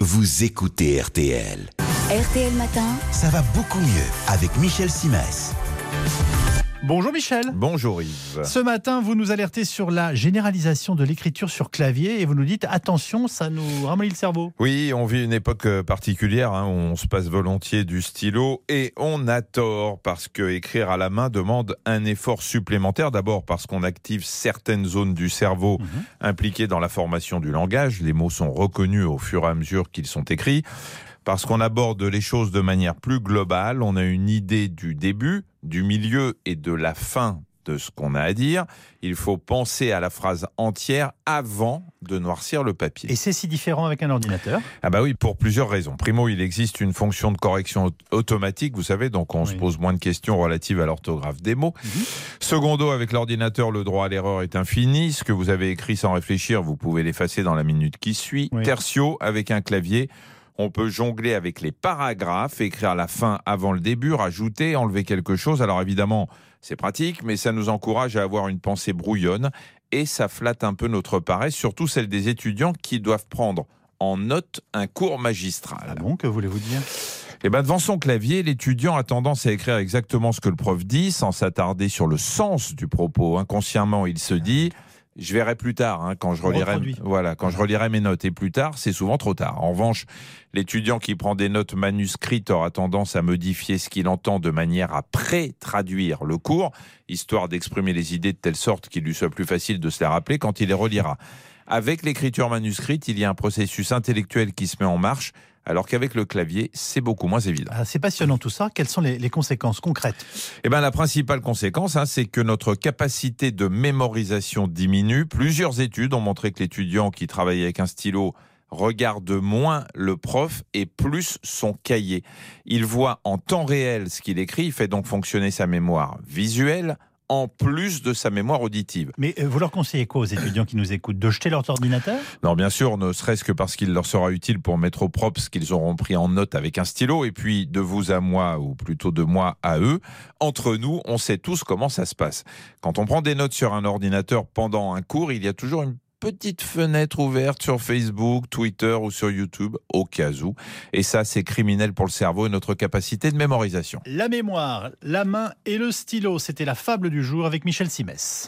vous écoutez RTL. RTL Matin, Ça va beaucoup mieux avec Michel Simès. Bonjour Michel. Bonjour Yves. Ce matin, vous nous alertez sur la généralisation de l'écriture sur clavier et vous nous dites attention, ça nous ramollit le cerveau. Oui, on vit une époque particulière, où on se passe volontiers du stylo et on a tort parce que écrire à la main demande un effort supplémentaire. D'abord parce qu'on active certaines zones du cerveau impliquées dans la formation du langage. Les mots sont reconnus au fur et à mesure qu'ils sont écrits. Parce qu'on aborde les choses de manière plus globale, on a une idée du début, du milieu et de la fin de ce qu'on a à dire. Il faut penser à la phrase entière avant de noircir le papier. Et c'est si différent avec un ordinateur? Ah bah oui, pour plusieurs raisons. Primo, il existe une fonction de correction automatique, vous savez, donc on se pose moins de questions relatives à l'orthographe des mots. Secondo, avec l'ordinateur, le droit à l'erreur est infini. Ce que vous avez écrit sans réfléchir, vous pouvez l'effacer dans la minute qui suit. Tertio, avec un clavier, on peut jongler avec les paragraphes, écrire la fin avant le début, rajouter, enlever quelque chose. Alors évidemment, c'est pratique, mais ça nous encourage à avoir une pensée brouillonne et ça flatte un peu notre paresse, surtout celle des étudiants qui doivent prendre en note un cours magistral. Ah bon, que voulez-vous dire? Eh ben, devant son clavier, l'étudiant a tendance à écrire exactement ce que le prof dit, sans s'attarder sur le sens du propos. Inconsciemment, il se dit... Je verrai plus tard, quand je relirai mes notes. Et plus tard, c'est souvent trop tard. En revanche, l'étudiant qui prend des notes manuscrites aura tendance à modifier ce qu'il entend de manière à pré-traduire le cours, histoire d'exprimer les idées de telle sorte qu'il lui soit plus facile de se les rappeler quand il les relira. Avec l'écriture manuscrite, il y a un processus intellectuel qui se met en marche, alors qu'avec le clavier, c'est beaucoup moins évident. Ah, c'est passionnant tout ça. Quelles sont les conséquences concrètes? Eh ben, la principale conséquence, c'est que notre capacité de mémorisation diminue. Plusieurs études ont montré que l'étudiant qui travaille avec un stylo regarde moins le prof et plus son cahier. Il voit en temps réel ce qu'il écrit, il fait donc fonctionner sa mémoire visuelle, en plus de sa mémoire auditive. Mais vous leur conseillez quoi aux étudiants qui nous écoutent? De jeter leur ordinateur? Non, bien sûr, ne serait-ce que parce qu'il leur sera utile pour mettre au propre ce qu'ils auront pris en note avec un stylo, et puis de vous à moi, ou plutôt de moi à eux, entre nous, on sait tous comment ça se passe. Quand on prend des notes sur un ordinateur pendant un cours, il y a toujours une petite fenêtre ouverte sur Facebook, Twitter ou sur YouTube, au cas où. Et ça, c'est criminel pour le cerveau et notre capacité de mémorisation. La mémoire, la main et le stylo, c'était la fable du jour avec Michel Simès.